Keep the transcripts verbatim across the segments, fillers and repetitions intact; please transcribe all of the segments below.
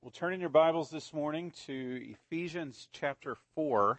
We'll turn in your Bibles this morning to Ephesians chapter four.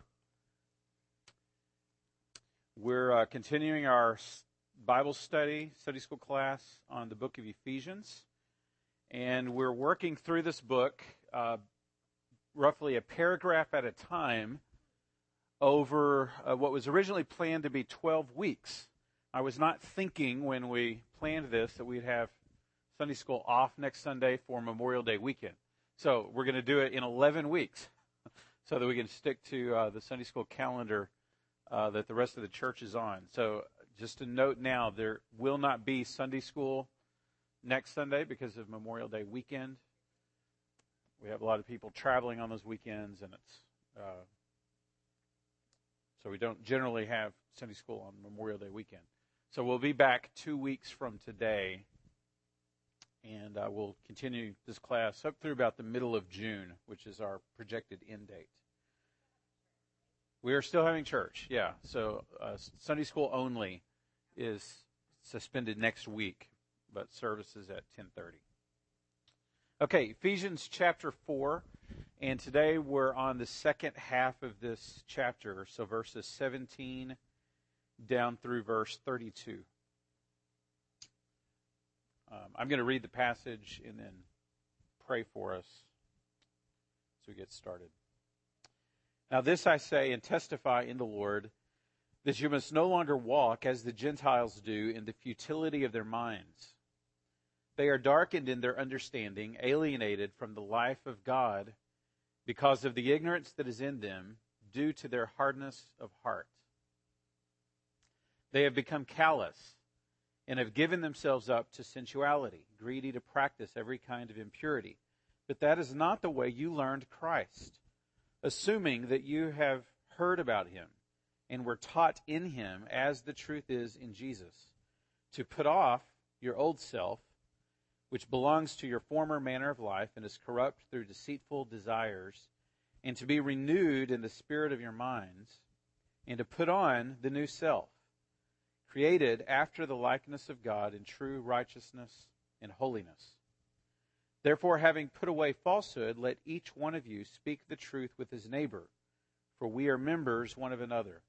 We're uh, continuing our Bible study, Sunday school class on the book of Ephesians. And we're working through this book uh, roughly a paragraph at a time over uh, what was originally planned to be twelve weeks. I was not thinking when we planned this that we'd have Sunday school off next Sunday for Memorial Day weekend. So we're going to do it in eleven weeks so that we can stick to uh, the Sunday school calendar uh, that the rest of the church is on. So just a note now, there will not be Sunday school next Sunday because of Memorial Day weekend. We have a lot of people traveling on those weekends, and it's uh, so we don't generally have Sunday school on Memorial Day weekend. So we'll be back two weeks from today. And uh, we'll continue this class up through about the middle of June, which is our projected end date. We are still having church, yeah. So uh, Sunday school only is suspended next week, but services at ten thirty. Okay, Ephesians chapter four, and today we're on the second half of this chapter, so verses seventeen down through verse thirty-two. Um, I'm going to read the passage and then pray for us as we get started. Now this I say and testify in the Lord, that you must no longer walk as the Gentiles do in the futility of their minds. They are darkened in their understanding, alienated from the life of God because of the ignorance that is in them due to their hardness of heart. They have become callous and have given themselves up to sensuality, greedy to practice every kind of impurity. But that is not the way you learned Christ, assuming that you have heard about him and were taught in him as the truth is in Jesus, to put off your old self, which belongs to your former manner of life and is corrupt through deceitful desires, and to be renewed in the spirit of your minds, and to put on the new self, created after the likeness of God in true righteousness and holiness. Therefore, having put away falsehood, let each one of you speak the truth with his neighbor, for we are members one of another.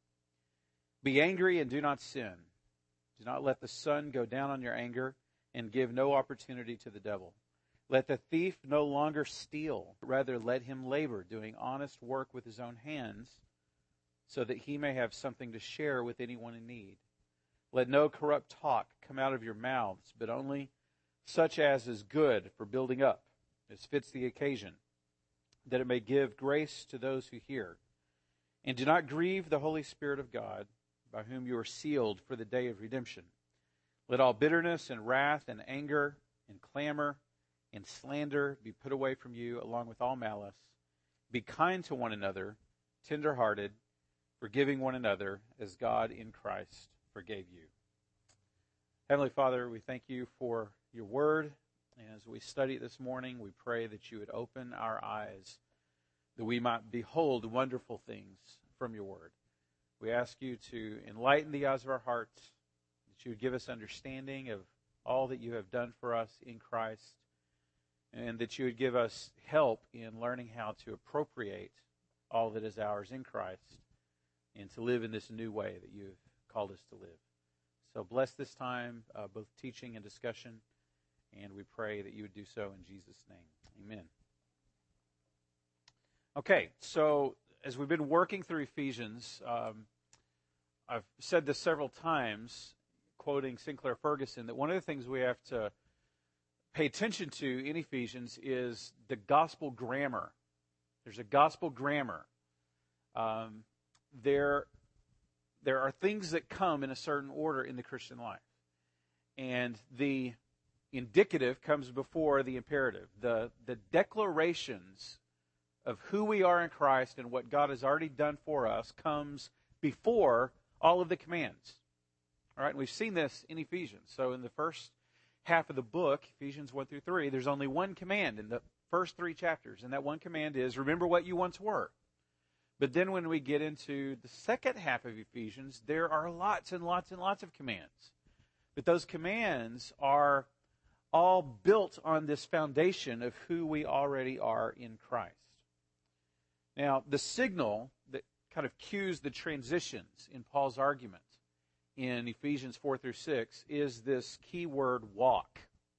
Be angry and do not sin. Do not let the sun go down on your anger, and give no opportunity to the devil. Let the thief no longer steal, but rather let him labor, doing honest work with his own hands, so that he may have something to share with anyone in need. Let no corrupt talk come out of your mouths, but only such as is good for building up, as fits the occasion, that it may give grace to those who hear. And do not grieve the Holy Spirit of God, by whom you are sealed for the day of redemption. Let all bitterness and wrath and anger and clamor and slander be put away from you, along with all malice. Be kind to one another, tender-hearted, forgiving one another, as God in Christ forgave you. Heavenly Father, we thank you for your word. And as we study it this morning, we pray that you would open our eyes, that we might behold wonderful things from your word. We ask you to enlighten the eyes of our hearts, that you would give us understanding of all that you have done for us in Christ, and that you would give us help in learning how to appropriate all that is ours in Christ and to live in this new way that you've called us to live. So bless this time, uh, both teaching and discussion, and we pray that you would do so in Jesus' name. Amen. Okay, so as we've been working through Ephesians, um, I've said this several times, quoting Sinclair Ferguson, that one of the things we have to pay attention to in Ephesians is the gospel grammar. There's a gospel grammar. Um, there There are things that come in a certain order in the Christian life. And the indicative comes before the imperative. The, the declarations of who we are in Christ and what God has already done for us comes before all of the commands. All right, and we've seen this in Ephesians. So in the first half of the book, Ephesians one through three, there's only one command in the first three chapters. And that one command is, remember what you once were. But then when we get into the second half of Ephesians, there are lots and lots and lots of commands. But those commands are all built on this foundation of who we already are in Christ. Now, the signal that kind of cues the transitions in Paul's argument in Ephesians four through six is this key word, walk.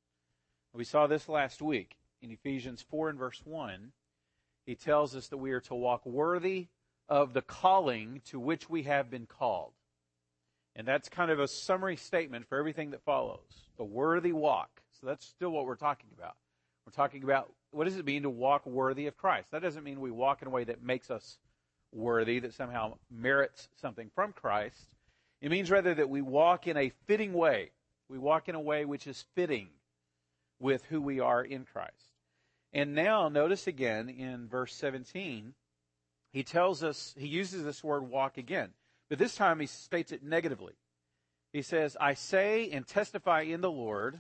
We saw this last week in Ephesians four and verse one. He tells us that we are to walk worthy of the calling to which we have been called. And that's kind of a summary statement for everything that follows. The worthy walk. So that's still what we're talking about. We're talking about what does it mean to walk worthy of Christ. That doesn't mean we walk in a way that makes us worthy, that somehow merits something from Christ. It means rather that we walk in a fitting way. We walk in a way which is fitting with who we are in Christ. And now notice again in verse seventeen, he tells us, he uses this word walk again. But this time he states it negatively. He says, I say and testify in the Lord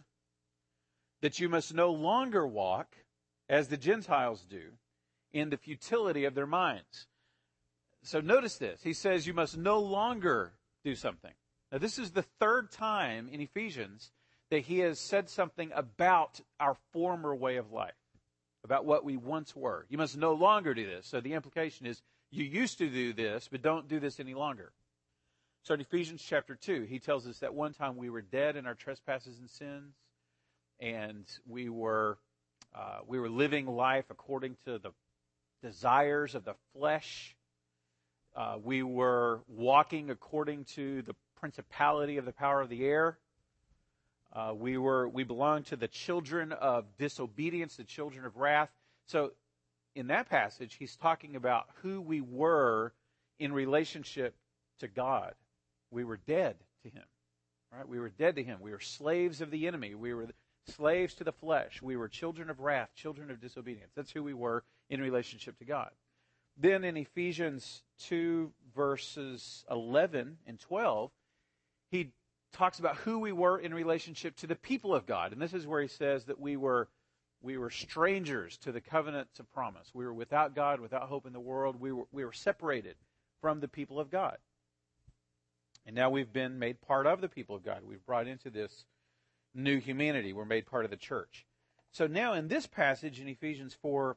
that you must no longer walk as the Gentiles do in the futility of their minds. So notice this. He says you must no longer do something. Now this is the third time in Ephesians that he has said something about our former way of life, about what we once were. You must no longer do this. So the implication is you used to do this, but don't do this any longer. So in Ephesians chapter two, he tells us that one time we were dead in our trespasses and sins, and we were uh, we were living life according to the desires of the flesh. Uh, we were walking according to the principality of the power of the air. Uh, we were we belonged to the children of disobedience, the children of wrath. So in that passage, he's talking about who we were in relationship to God. We were dead to him, right? We were dead to him. We were slaves of the enemy. We were slaves to the flesh. We were children of wrath, children of disobedience. That's who we were in relationship to God. Then in Ephesians two, verses eleven and twelve, he talks about who we were in relationship to the people of God. And this is where he says that we were we were strangers to the covenants of promise. We were without God, without hope in the world. We were we were separated from the people of God. And now we've been made part of the people of God. We've brought into this new humanity. We're made part of the church. So now in this passage in Ephesians four,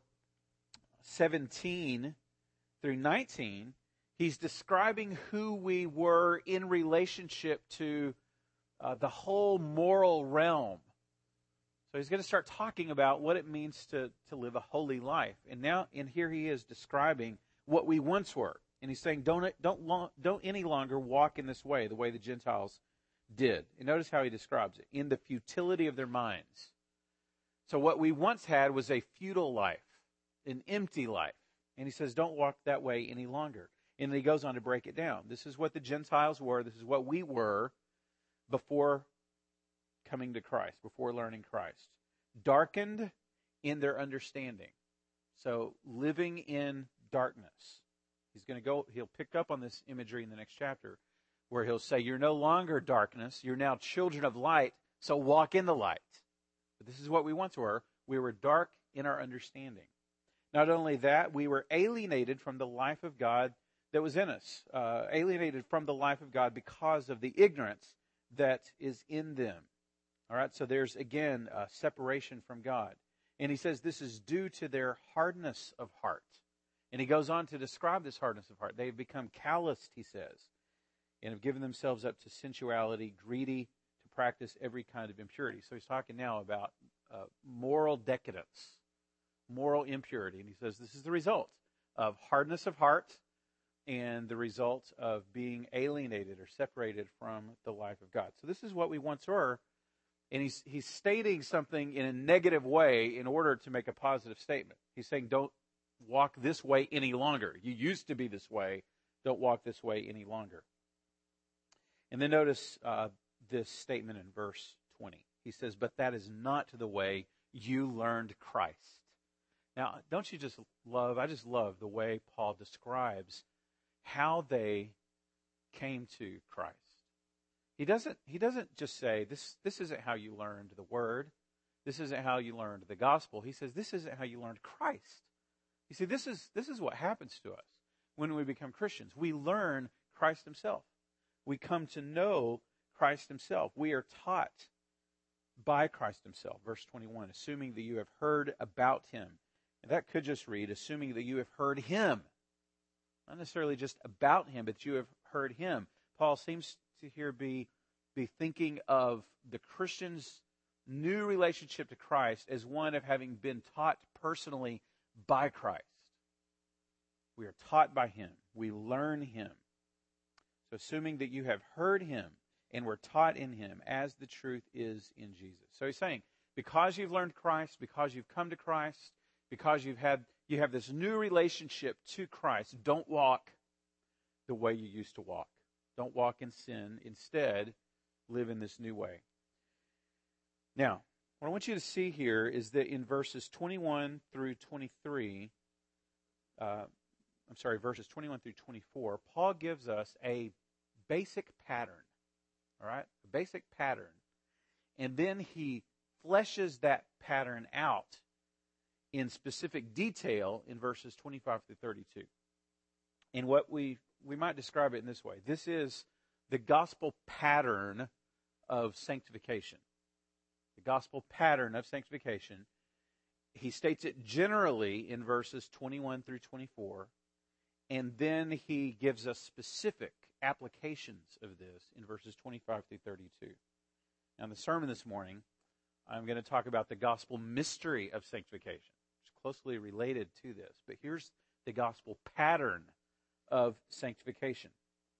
seventeen through nineteen, he's describing who we were in relationship to uh, the whole moral realm. So he's going to start talking about what it means to, to live a holy life. And now, and here he is describing what we once were. And he's saying, don't, don't, long, don't any longer walk in this way, the way the Gentiles did. And notice how he describes it. In the futility of their minds. So what we once had was a futile life, an empty life. And he says, don't walk that way any longer. And then he goes on to break it down. This is what the Gentiles were. This is what we were before coming to Christ, before learning Christ. Darkened in their understanding. So living in darkness. He's going to go, he'll pick up on this imagery in the next chapter where he'll say, you're no longer darkness. You're now children of light. So walk in the light. But this is what we once were. We were dark in our understanding. Not only that, we were alienated from the life of God that was in us. Uh, alienated from the life of God because of the ignorance that is in them. All right, so there's, again, a separation from God. And he says this is due to their hardness of heart. And he goes on to describe this hardness of heart. They've become calloused, he says, and have given themselves up to sensuality, greedy to practice every kind of impurity. So he's talking now about uh, moral decadence, moral impurity. And he says this is the result of hardness of heart and the result of being alienated or separated from the life of God. So this is what we once were. And he's he's stating something in a negative way in order to make a positive statement. He's saying, don't walk this way any longer. You used to be this way. Don't walk this way any longer. And then notice uh, this statement in verse twenty. He says, but that is not the way you learned Christ. Now, don't you just love, I just love the way Paul describes how they came to Christ. He doesn't, he doesn't just say, this, this isn't how you learned the word. This isn't how you learned the gospel. He says, this isn't how you learned Christ. You see, this is, this is what happens to us when we become Christians. We learn Christ himself. We come to know Christ himself. We are taught by Christ himself. Verse twenty-one, assuming that you have heard about him. And that could just read, assuming that you have heard him. Not necessarily just about him, but you have heard him. Paul seems to here be, be thinking of the Christian's new relationship to Christ as one of having been taught personally by Christ. We are taught by him. We learn him. So assuming that you have heard him and were taught in him as the truth is in Jesus. So he's saying, because you've learned Christ, because you've come to Christ, because you've had you have this new relationship to Christ, don't walk the way you used to walk. Don't walk in sin. Instead, live in this new way. Now, what I want you to see here is that in verses twenty-one through twenty-three, uh, I'm sorry, verses twenty-one through twenty-four, Paul gives us a basic pattern, all right? A basic pattern. And then he fleshes that pattern out in specific detail in verses twenty-five through thirty-two. And what we, we might describe it in this way. This is the gospel pattern of sanctification. The gospel pattern of sanctification. He states it generally in verses twenty-one through twenty-four. And then he gives us specific applications of this in verses twenty-five through thirty-two. Now, in the sermon this morning, I'm going to talk about the gospel mystery of sanctification. It's closely related to this. But here's the gospel pattern of sanctification.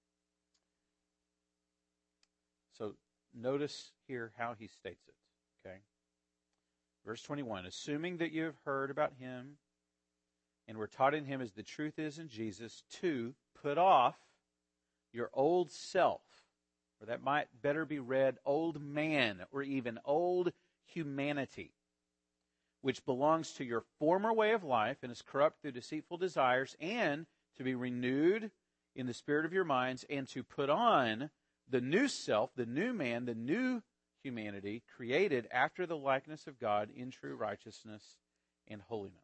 So notice here how he states it. Okay? Verse twenty-one, assuming that you have heard about him and were taught in him as the truth is in Jesus, to put off your old self, or that might better be read old man, or even old humanity, which belongs to your former way of life and is corrupt through deceitful desires, and to be renewed in the spirit of your minds, and to put on the new self, the new man, the new humanity, created after the likeness of God in true righteousness and holiness.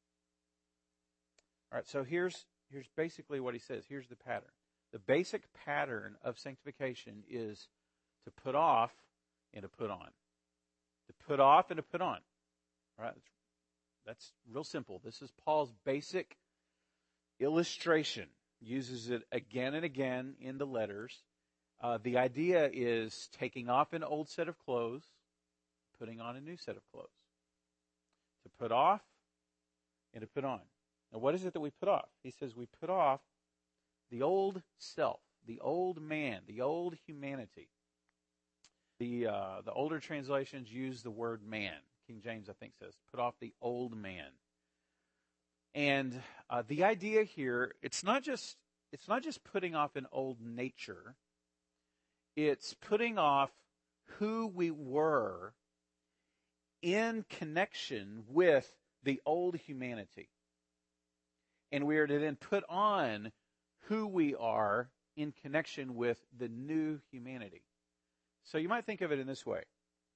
All right, so here's, here's basically what he says. Here's the pattern. The basic pattern of sanctification is to put off and to put on. To put off and to put on. All right, that's, that's real simple. This is Paul's basic illustration. Uses it again and again in the letters. Uh, the idea is taking off an old set of clothes, putting on a new set of clothes. To put off and to put on. Now, what is it that we put off? He says we put off the old self, the old man, the old humanity. The uh, the older translations use the word man. King James, I think, says put off the old man. And uh, the idea here, it's not just it's not just putting off an old nature. It's putting off who we were in connection with the old humanity. And we are to then put on who we are in connection with the new humanity. So you might think of it in this way.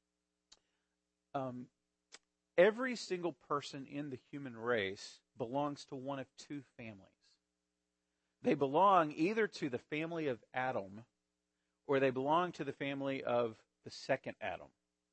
Um, every single person in the human race belongs to one of two families. They belong either to the family of Adam or they belong to the family of the second Adam.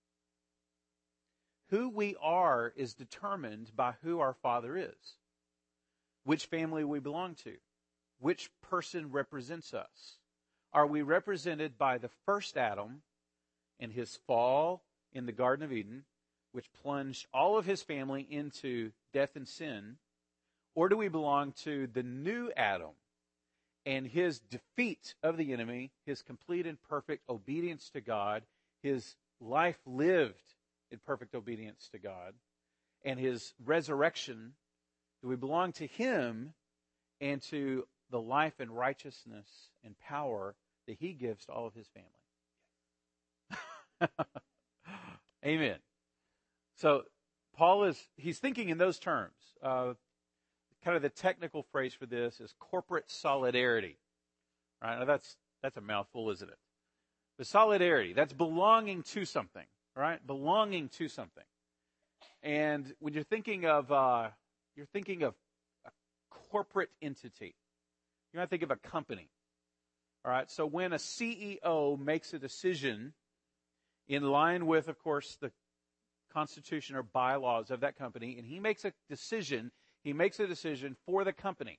Who we are is determined by who our Father is. Which family we belong to. Which person represents us. Are we represented by the first Adam and his fall in the Garden of Eden, which plunged all of his family into death and sin? Or do we belong to the new Adam and his defeat of the enemy, his complete and perfect obedience to God, his life lived in perfect obedience to God, and his resurrection? Do we belong to him and to the life and righteousness and power that he gives to all of his family? Amen. So Paul is, he's thinking in those terms. Uh, kind of the technical phrase for this is corporate solidarity. Right? Now that's, that's a mouthful, isn't it? But solidarity, that's belonging to something, right? Belonging to something. And when you're thinking of, uh, you're thinking of a corporate entity. You might think of a company. All right, so when a C E O makes a decision, in line with, of course, the constitution or bylaws of that company, and he makes a decision. He makes a decision for the company.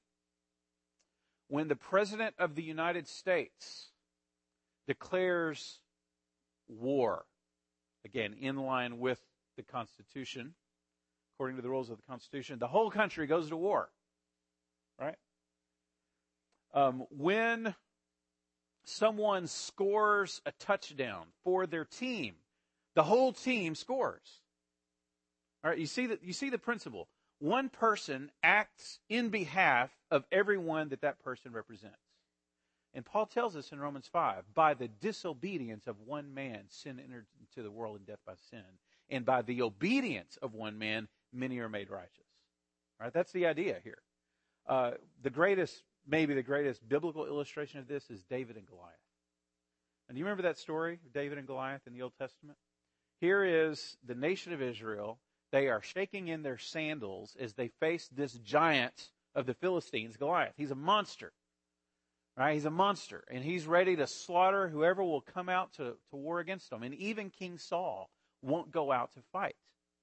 When the President of the United States declares war, again, in line with the Constitution, according to the rules of the Constitution, the whole country goes to war, right? Um, when someone scores a touchdown for their team, the whole team scores. All right, you see that, you see the principle. One person acts in behalf of everyone that that person represents. And Paul tells us in Romans five, by the disobedience of one man, sin entered into the world and death by sin. And by the obedience of one man, many are made righteous. All right, that's the idea here. Uh, the greatest, maybe the greatest biblical illustration of this is David and Goliath. And do you remember that story of David and Goliath in the Old Testament? Here is the nation of Israel. They are shaking in their sandals as they face this giant of the Philistines, Goliath. He's a monster. Right? He's a monster. And he's ready to slaughter whoever will come out to, to war against him. And even King Saul won't go out to fight.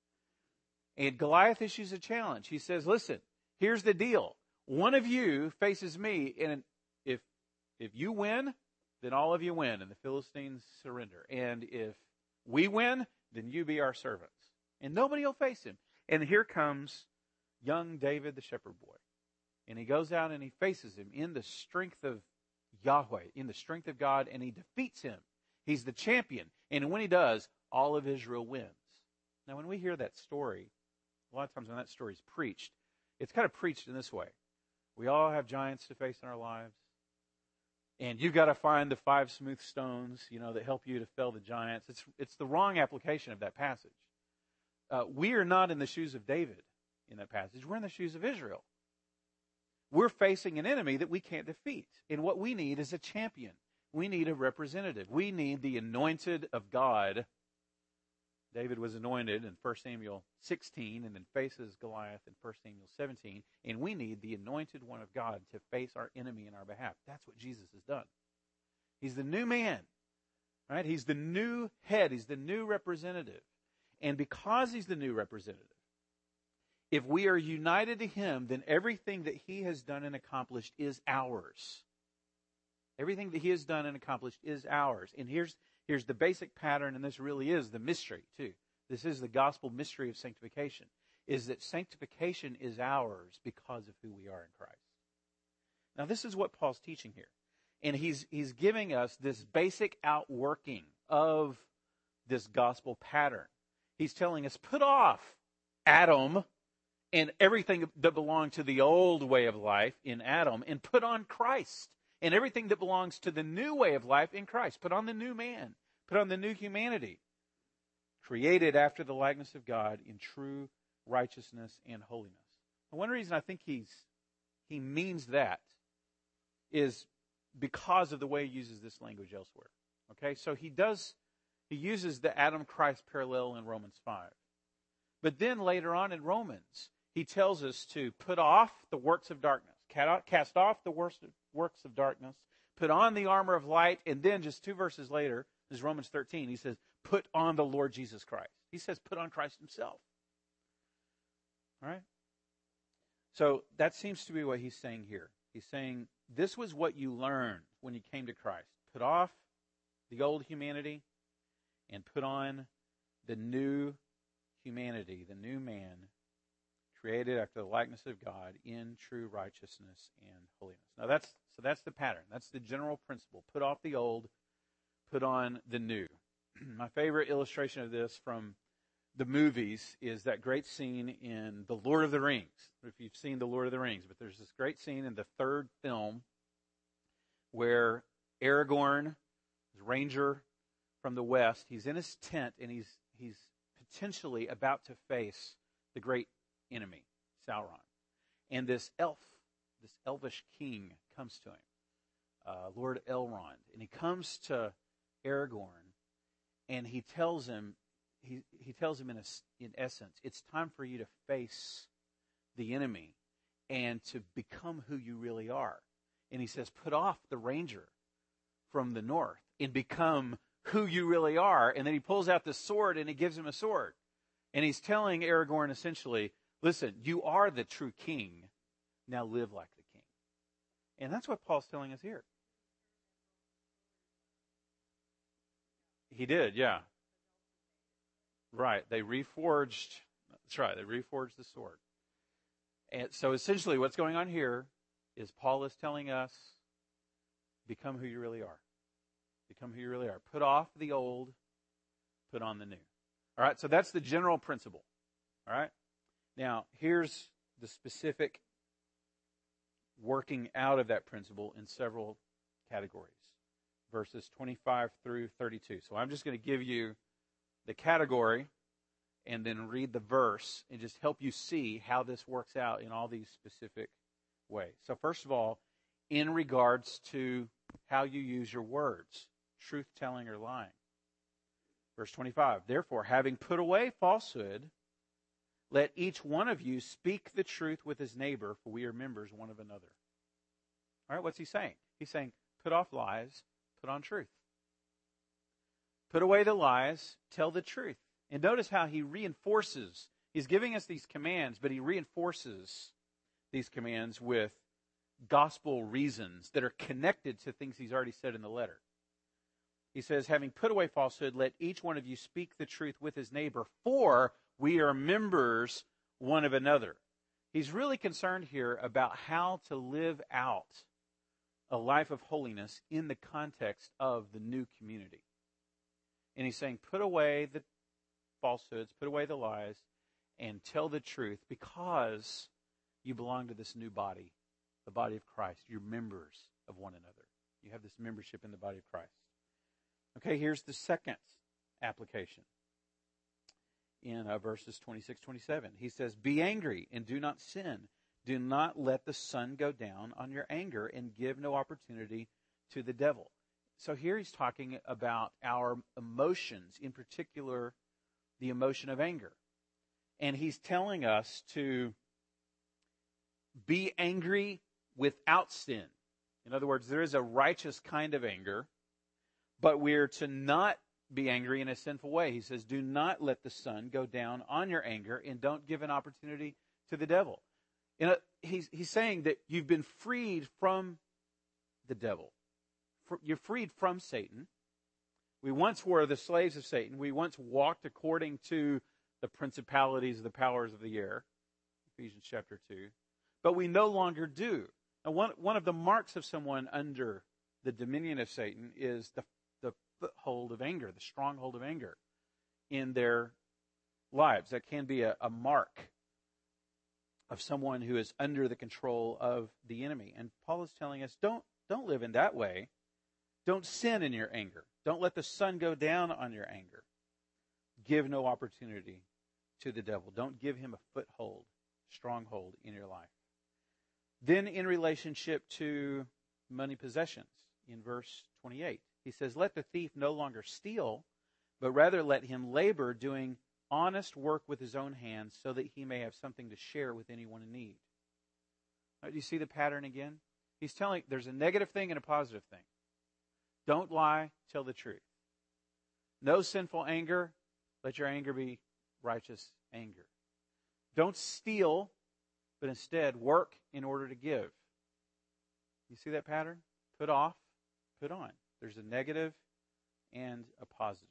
And Goliath issues a challenge. He says, listen, here's the deal. One of you faces me, and if if you win, then all of you win, and the Philistines surrender. And if we win, then you be our servants. And nobody will face him. And here comes young David, the shepherd boy. And he goes out and he faces him in the strength of Yahweh, in the strength of God, and he defeats him. He's the champion. And when he does, all of Israel wins. Now, when we hear that story, a lot of times when that story is preached, it's kind of preached in this way. We all have giants to face in our lives. And you've got to find the five smooth stones, you know, that help you to fell the giants. It's, it's the wrong application of that passage. Uh, we are not in the shoes of David in that passage. We're in the shoes of Israel. We're facing an enemy that we can't defeat. And what we need is a champion. We need a representative. We need the anointed of God. David was anointed in First Samuel sixteen and then faces Goliath in First Samuel seventeen. And we need the anointed one of God to face our enemy in our behalf. That's what Jesus has done. He's the new man. Right? He's the new head. He's the new representative. And because he's the new representative, if we are united to him, then everything that he has done and accomplished is ours. Everything that he has done and accomplished is ours. And here's, here's the basic pattern, and this really is the mystery, too. This is the gospel mystery of sanctification, is that sanctification is ours because of who we are in Christ. Now, this is what Paul's teaching here. And he's, he's giving us this basic outworking of this gospel pattern. He's telling us, put off Adam and everything that belonged to the old way of life in Adam, and put on Christ and everything that belongs to the new way of life in Christ. Put on the new man. Put on the new humanity, created after the likeness of God in true righteousness and holiness. And one reason I think he's he means that is because of the way he uses this language elsewhere. Okay, so he does he uses the Adam-Christ parallel in Romans five. But then later on in Romans, he tells us to put off the works of darkness, cast off the works of darkness, put on the armor of light, and then just two verses later, this is Romans thirteen, he says, put on the Lord Jesus Christ. He says, put on Christ himself. All right? So that seems to be what he's saying here. He's saying, this was what you learned when you came to Christ. Put off the old humanity and put on the new humanity, the new man, created after the likeness of God in true righteousness and holiness. Now that's so that's the pattern. That's the general principle. Put off the old, put on the new. My favorite illustration of this from the movies is that great scene in The Lord of the Rings. If you've seen The Lord of the Rings, but there's this great scene in the third film where Aragorn, his ranger from the west, he's in his tent and he's he's potentially about to face the great enemy, Sauron. And this elf, this elvish king comes to him, uh, Lord Elrond. And he comes to Aragorn and he tells him, he, he tells him in, a, in essence, it's time for you to face the enemy and to become who you really are. And he says, put off the ranger from the north and become who you really are. And then he pulls out the sword and he gives him a sword. And he's telling Aragorn essentially, listen, you are the true king. Now live like the king. And that's what Paul's telling us here. He did, yeah. Right. They reforged, that's right, they reforged the sword. And so essentially what's going on here is Paul is telling us, become who you really are. Become who you really are. Put off the old, put on the new. All right, so that's the general principle. All right? Now, here's the specific working out of that principle in several categories. Verses twenty-five through thirty-two. So I'm just going to give you the category and then read the verse and just help you see how this works out in all these specific ways. So first of all, in regards to how you use your words, truth-telling or lying. Verse twenty-five, therefore, having put away falsehood, let each one of you speak the truth with his neighbor, for we are members one of another. All right, what's he saying? He's saying, put off lies, put on truth. Put away the lies, tell the truth. And notice how he reinforces. He's giving us these commands, but he reinforces these commands with gospel reasons that are connected to things he's already said in the letter. He says, having put away falsehood, let each one of you speak the truth with his neighbor, for we are members one of another. He's really concerned here about how to live out a life of holiness in the context of the new community. And he's saying, put away the falsehoods, put away the lies, and tell the truth because you belong to this new body, the body of Christ. You're members of one another. You have this membership in the body of Christ. Okay, here's the second application in uh, verses twenty-six, twenty-seven. He says, be angry and do not sin. Do not let the sun go down on your anger and give no opportunity to the devil. So here he's talking about our emotions, in particular, the emotion of anger. And he's telling us to be angry without sin. In other words, there is a righteous kind of anger, but we're to not be angry in a sinful way. He says, do not let the sun go down on your anger and don't give an opportunity to the devil. You know, he's, he's saying that you've been freed from the devil. You're freed from Satan. We once were the slaves of Satan. We once walked according to the principalities, the powers of the air, Ephesians chapter two. But we no longer do. Now, one, one of the marks of someone under the dominion of Satan is the, the foothold of anger, the stronghold of anger in their lives. That can be a, a mark of someone who is under the control of the enemy. And Paul is telling us, don't, don't live in that way. Don't sin in your anger. Don't let the sun go down on your anger. Give no opportunity to the devil. Don't give him a foothold, stronghold in your life. Then in relationship to money possessions, in verse twenty-eight, he says, let the thief no longer steal, but rather let him labor doing honest work with his own hands so that he may have something to share with anyone in need. Now, do you see the pattern again? He's telling, there's a negative thing and a positive thing. Don't lie, tell the truth. No sinful anger, let your anger be righteous anger. Don't steal, but instead work in order to give. You see that pattern? Put off, put on. There's a negative and a positive.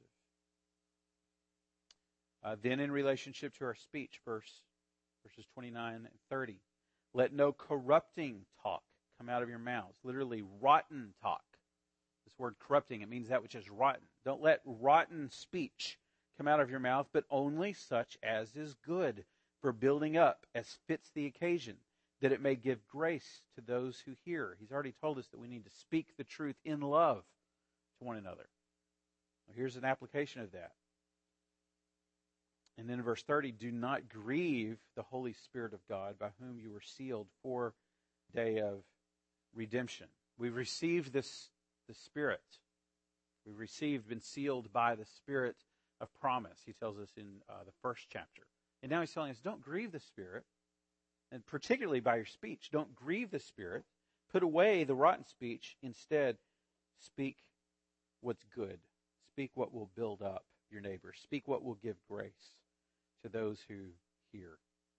Uh, then in relationship to our speech, verse, verses twenty-nine and thirty, let no corrupting talk come out of your mouths. Literally rotten talk. This word corrupting, it means that which is rotten. Don't let rotten speech come out of your mouth, but only such as is good for building up as fits the occasion, that it may give grace to those who hear. He's already told us that we need to speak the truth in love to one another. Well, here's an application of that. And then in verse thirty, do not grieve the Holy Spirit of God, by whom you were sealed for day of redemption. We've received this the Spirit. We've received, been sealed by the Spirit of promise, he tells us in uh, the first chapter. And now he's telling us, don't grieve the Spirit, and particularly by your speech. Don't grieve the Spirit. Put away the rotten speech. Instead, speak what's good. Speak what will build up your neighbor. Speak what will give grace to those who hear.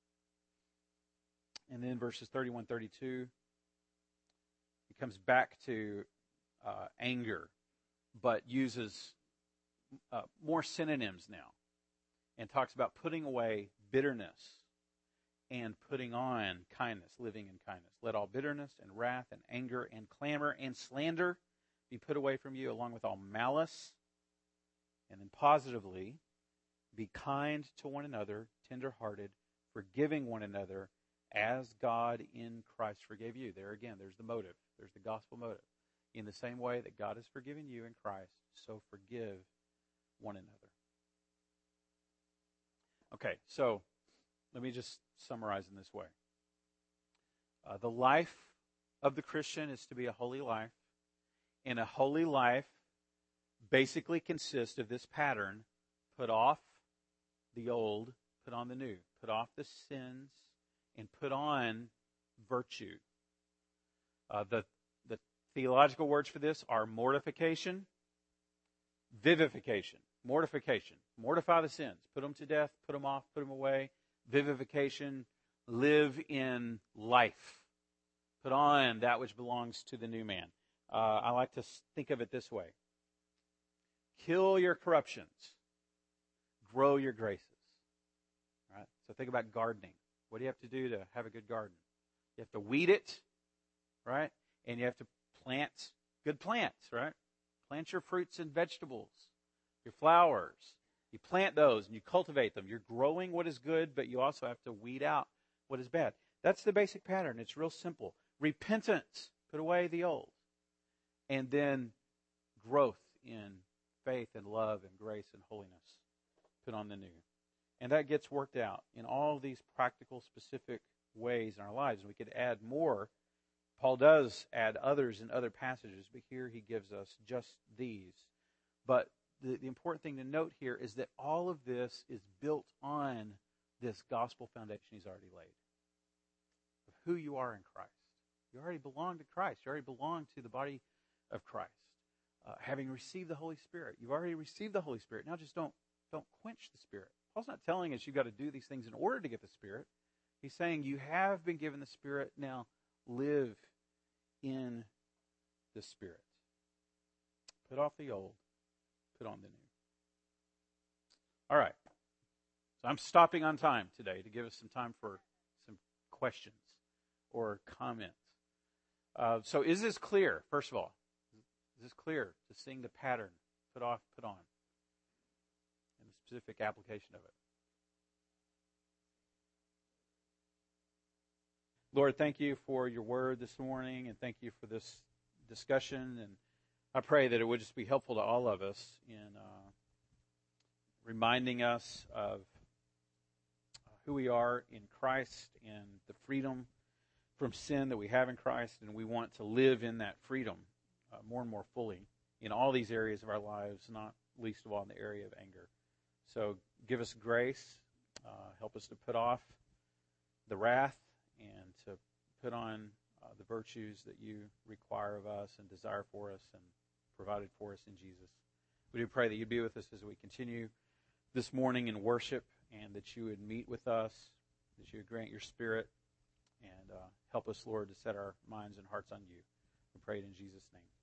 And then verses thirty-one, thirty-two, he comes back to uh, anger, but uses uh, more synonyms now and talks about putting away bitterness and putting on kindness, living in kindness. Let all bitterness and wrath and anger and clamor and slander be put away from you, along with all malice. And then positively, be kind to one another, tender-hearted, forgiving one another, as God in Christ forgave you. There again, there's the motive. There's the gospel motive. In the same way that God has forgiven you in Christ, so forgive one another. Okay, so let me just summarize in this way. Uh, the life of the Christian is to be a holy life. And a holy life basically consists of this pattern: put off the old, put on the new. Put off the sins and put on virtue. Uh, the, the theological words for this are mortification, vivification. Mortification. Mortify the sins. Put them to death, put them off, put them away. Vivification. Live in life. Put on that which belongs to the new man. Uh, I like to think of it this way. Kill your corruptions. Grow your graces. All right? So think about gardening. What do you have to do to have a good garden? You have to weed it, right? And you have to plant good plants, right? Plant your fruits and vegetables, your flowers. You plant those and you cultivate them. You're growing what is good, but you also have to weed out what is bad. That's the basic pattern. It's real simple. Repentance. Put away the old. And then growth in faith and love and grace and holiness. Put on the new. And that gets worked out in all of these practical, specific ways in our lives. And we could add more. Paul does add others in other passages, but here he gives us just these. But the, the important thing to note here is that all of this is built on this gospel foundation he's already laid. Of who you are in Christ. You already belong to Christ. You already belong to the body of Christ. Uh, having received the Holy Spirit. You've already received the Holy Spirit. Now just don't, don't quench the Spirit. Paul's not telling us you've got to do these things in order to get the Spirit. He's saying you have been given the Spirit. Now live in the Spirit. Put off the old. Put on the new. All right. So I'm stopping on time today to give us some time for some questions or comments. Uh, so is this clear, first of all? Is this clear to seeing the pattern? Put off, put on. And the specific application of it. Lord, thank you for your word this morning, and thank you for this discussion. And I pray that it would just be helpful to all of us in uh, reminding us of who we are in Christ and the freedom from sin that we have in Christ, and we want to live in that freedom uh, more and more fully in all these areas of our lives, not least of all in the area of anger. So give us grace, uh, help us to put off the wrath and to put on uh, the virtues that you require of us and desire for us and provided for us in Jesus. We do pray that you'd be with us as we continue this morning in worship, and that you would meet with us, that you would grant your Spirit, and uh, help us, Lord, to set our minds and hearts on you. We pray it in Jesus' name.